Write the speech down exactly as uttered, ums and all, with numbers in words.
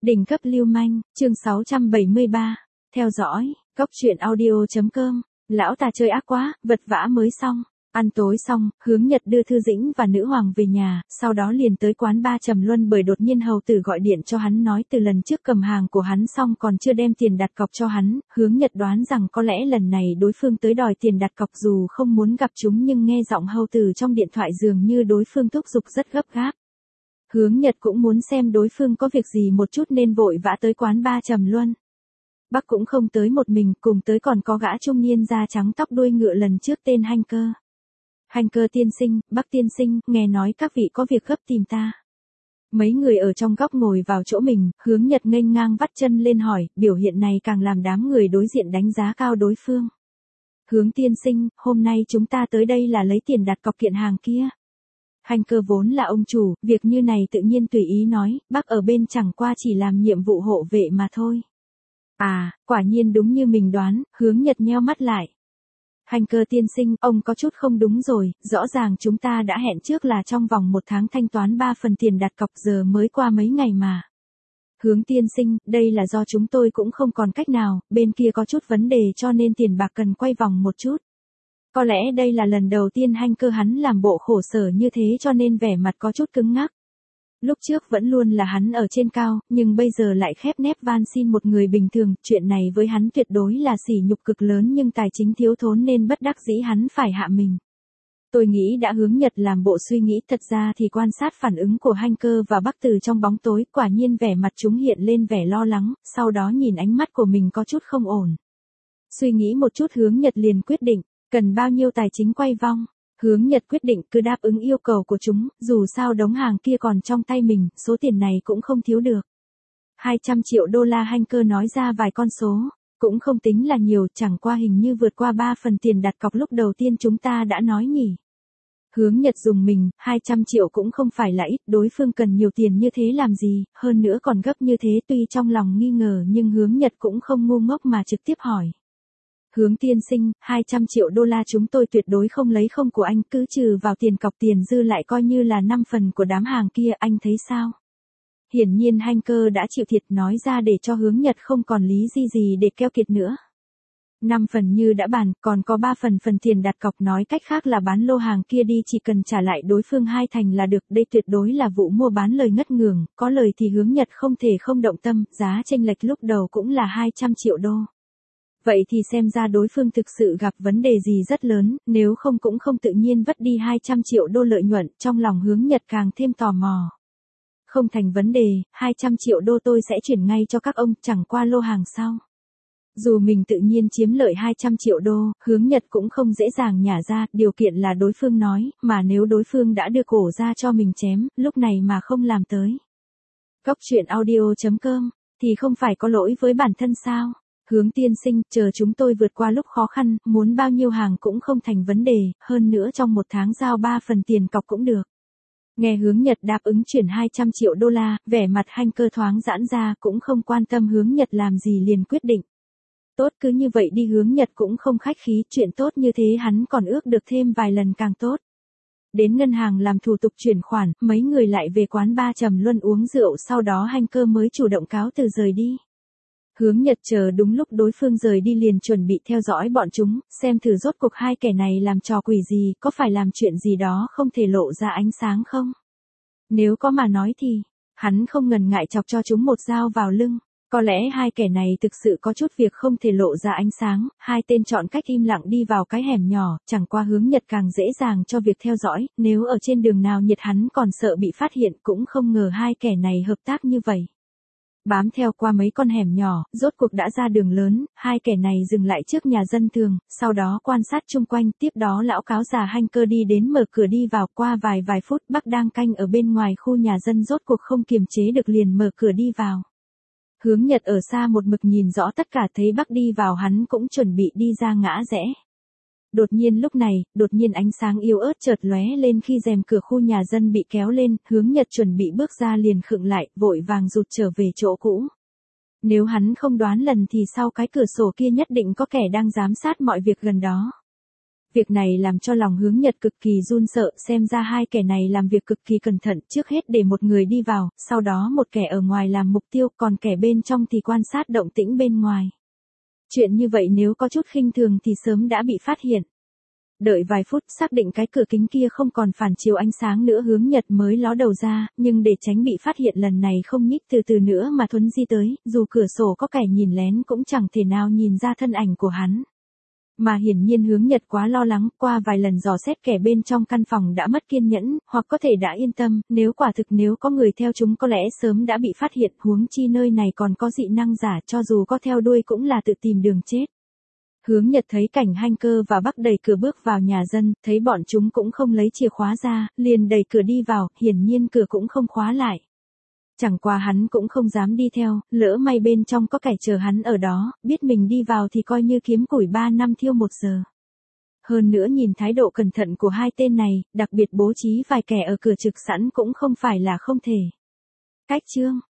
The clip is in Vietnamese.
Đỉnh cấp lưu manh, chương sáu trăm bảy mươi ba. Theo dõi, cốc truyện audio chấm com. Lão ta chơi ác quá, vật vã mới xong. Ăn tối xong, Hướng Nhật đưa Thư Dĩnh và nữ hoàng về nhà, sau đó liền tới quán ba Trầm Luân bởi đột nhiên hầu tử gọi điện cho hắn nói từ lần trước cầm hàng của hắn xong còn chưa đem tiền đặt cọc cho hắn. Hướng Nhật đoán rằng có lẽ lần này đối phương tới đòi tiền đặt cọc dù không muốn gặp chúng nhưng nghe giọng hầu tử trong điện thoại dường như đối phương thúc giục rất gấp gáp. Hướng Nhật cũng muốn xem đối phương có việc gì một chút nên vội vã tới quán ba Trầm Luân. Bác cũng không tới một mình, cùng tới còn có gã trung niên da trắng tóc đuôi ngựa lần trước tên Hanh Cơ. Hanh Cơ tiên sinh, Bác tiên sinh, nghe nói các vị có việc gấp tìm ta. Mấy người ở trong góc ngồi vào chỗ mình, Hướng Nhật nghênh ngang vắt chân lên hỏi, biểu hiện này càng làm đám người đối diện đánh giá cao đối phương. Hướng tiên sinh, hôm nay chúng ta tới đây là lấy tiền đặt cọc kiện hàng kia. Hanh Cơ vốn là ông chủ, việc như này tự nhiên tùy ý nói, bác ở bên chẳng qua chỉ làm nhiệm vụ hộ vệ mà thôi. À, quả nhiên đúng như mình đoán, Hướng Nhật nheo mắt lại. Hanh Cơ tiên sinh, ông có chút không đúng rồi, rõ ràng chúng ta đã hẹn trước là trong vòng một tháng thanh toán ba phần tiền đặt cọc giờ mới qua mấy ngày mà. Hướng tiên sinh, đây là do chúng tôi cũng không còn cách nào, bên kia có chút vấn đề cho nên tiền bạc cần quay vòng một chút. Có lẽ đây là lần đầu tiên Hanh Cơ hắn làm bộ khổ sở như thế cho nên vẻ mặt có chút cứng ngắc. Lúc trước vẫn luôn là hắn ở trên cao, nhưng bây giờ lại khép nép van xin một người bình thường, chuyện này với hắn tuyệt đối là sỉ nhục cực lớn nhưng tài chính thiếu thốn nên bất đắc dĩ hắn phải hạ mình. Tôi nghĩ đã Hướng Nhật làm bộ suy nghĩ, thật ra thì quan sát phản ứng của Hanh Cơ và Bắc Từ trong bóng tối, quả nhiên vẻ mặt chúng hiện lên vẻ lo lắng, sau đó nhìn ánh mắt của mình có chút không ổn. Suy nghĩ một chút Hướng Nhật liền quyết định. Cần bao nhiêu tài chính quay vòng? Hướng Nhật quyết định cứ đáp ứng yêu cầu của chúng, dù sao đống hàng kia còn trong tay mình, số tiền này cũng không thiếu được. hai trăm triệu đô la. Hanh Cơ nói ra vài con số, cũng không tính là nhiều, chẳng qua hình như vượt qua ba phần tiền đặt cọc lúc đầu tiên chúng ta đã nói nhỉ. Hướng Nhật dùng mình, hai trăm triệu cũng không phải là ít, đối phương cần nhiều tiền như thế làm gì, hơn nữa còn gấp như thế, tuy trong lòng nghi ngờ nhưng Hướng Nhật cũng không ngu ngốc mà trực tiếp hỏi. Hướng tiên sinh, hai trăm triệu đô la chúng tôi tuyệt đối không lấy không của anh, cứ trừ vào tiền cọc tiền dư lại coi như là năm phần của đám hàng kia, anh thấy sao? Hiển nhiên Hanh Cơ đã chịu thiệt nói ra để cho Hướng Nhật không còn lý gì gì để keo kiệt nữa. năm phần như đã bàn, còn có ba phần phần tiền đặt cọc, nói cách khác là bán lô hàng kia đi chỉ cần trả lại đối phương hai thành là được, đây tuyệt đối là vụ mua bán lời ngất ngường, có lời thì Hướng Nhật không thể không động tâm, giá chênh lệch lúc đầu cũng là hai trăm triệu đô. Vậy thì xem ra đối phương thực sự gặp vấn đề gì rất lớn, nếu không cũng không tự nhiên vất đi hai trăm triệu đô lợi nhuận, trong lòng Hướng Nhật càng thêm tò mò. Không thành vấn đề, hai trăm triệu đô tôi sẽ chuyển ngay cho các ông, chẳng qua lô hàng sau. Dù mình tự nhiên chiếm lợi hai trăm triệu đô, Hướng Nhật cũng không dễ dàng nhả ra, điều kiện là đối phương nói, mà nếu đối phương đã đưa cổ ra cho mình chém, lúc này mà không làm tới. Cốc truyện audio chấm com, thì không phải có lỗi với bản thân sao? Hướng tiên sinh, chờ chúng tôi vượt qua lúc khó khăn, muốn bao nhiêu hàng cũng không thành vấn đề, hơn nữa trong một tháng giao ba phần tiền cọc cũng được. Nghe Hướng Nhật đáp ứng chuyển hai trăm triệu đô la, vẻ mặt Hanh Cơ thoáng giãn ra, cũng không quan tâm Hướng Nhật làm gì liền quyết định. Tốt, cứ như vậy đi. Hướng Nhật cũng không khách khí, chuyện tốt như thế hắn còn ước được thêm vài lần càng tốt. Đến ngân hàng làm thủ tục chuyển khoản, mấy người lại về quán ba Trầm Luân uống rượu, sau đó Hanh Cơ mới chủ động cáo từ rời đi. Hướng Nhật chờ đúng lúc đối phương rời đi liền chuẩn bị theo dõi bọn chúng, xem thử rốt cuộc hai kẻ này làm trò quỷ gì, có phải làm chuyện gì đó không thể lộ ra ánh sáng không? Nếu có mà nói thì, hắn không ngần ngại chọc cho chúng một dao vào lưng. Có lẽ hai kẻ này thực sự có chút việc không thể lộ ra ánh sáng, hai tên chọn cách im lặng đi vào cái hẻm nhỏ, chẳng qua Hướng Nhật càng dễ dàng cho việc theo dõi, nếu ở trên đường nào nhiệt hắn còn sợ bị phát hiện, cũng không ngờ hai kẻ này hợp tác như vậy. Bám theo qua mấy con hẻm nhỏ, rốt cuộc đã ra đường lớn, hai kẻ này dừng lại trước nhà dân thường, sau đó quan sát chung quanh, tiếp đó lão cáo già Hanh Cơ đi đến mở cửa đi vào, qua vài vài phút Bắc đang canh ở bên ngoài khu nhà dân rốt cuộc không kiềm chế được liền mở cửa đi vào. Hướng Nhật ở xa một mực nhìn rõ tất cả, thấy Bắc đi vào hắn cũng chuẩn bị đi ra ngã rẽ. Đột nhiên lúc này, đột nhiên ánh sáng yếu ớt chợt lóe lên khi rèm cửa khu nhà dân bị kéo lên, Hướng Nhật chuẩn bị bước ra liền khựng lại, vội vàng rụt trở về chỗ cũ. Nếu hắn không đoán lần thì sau cái cửa sổ kia nhất định có kẻ đang giám sát mọi việc gần đó. Việc này làm cho lòng Hướng Nhật cực kỳ run sợ, xem ra hai kẻ này làm việc cực kỳ cẩn thận, trước hết để một người đi vào, sau đó một kẻ ở ngoài làm mục tiêu, còn kẻ bên trong thì quan sát động tĩnh bên ngoài. Chuyện như vậy nếu có chút khinh thường thì sớm đã bị phát hiện. Đợi vài phút xác định cái cửa kính kia không còn phản chiếu ánh sáng nữa, Hướng Nhật mới ló đầu ra, nhưng để tránh bị phát hiện lần này không nhích từ từ nữa mà thuấn di tới, dù cửa sổ có kẻ nhìn lén cũng chẳng thể nào nhìn ra thân ảnh của hắn. Mà hiển nhiên Hướng Nhật quá lo lắng, qua vài lần dò xét kẻ bên trong căn phòng đã mất kiên nhẫn, hoặc có thể đã yên tâm, nếu quả thực nếu có người theo chúng có lẽ sớm đã bị phát hiện, huống chi nơi này còn có dị năng giả, cho dù có theo đuôi cũng là tự tìm đường chết. Hướng Nhật thấy cảnh hacker và Bắc đẩy cửa bước vào nhà dân, thấy bọn chúng cũng không lấy chìa khóa ra, liền đẩy cửa đi vào, hiển nhiên cửa cũng không khóa lại. Chẳng qua hắn cũng không dám đi theo, lỡ may bên trong có kẻ chờ hắn ở đó, biết mình đi vào thì coi như kiếm củi ba năm thiêu một giờ. Hơn nữa nhìn thái độ cẩn thận của hai tên này, đặc biệt bố trí vài kẻ ở cửa trực sẵn cũng không phải là không thể. Cách chương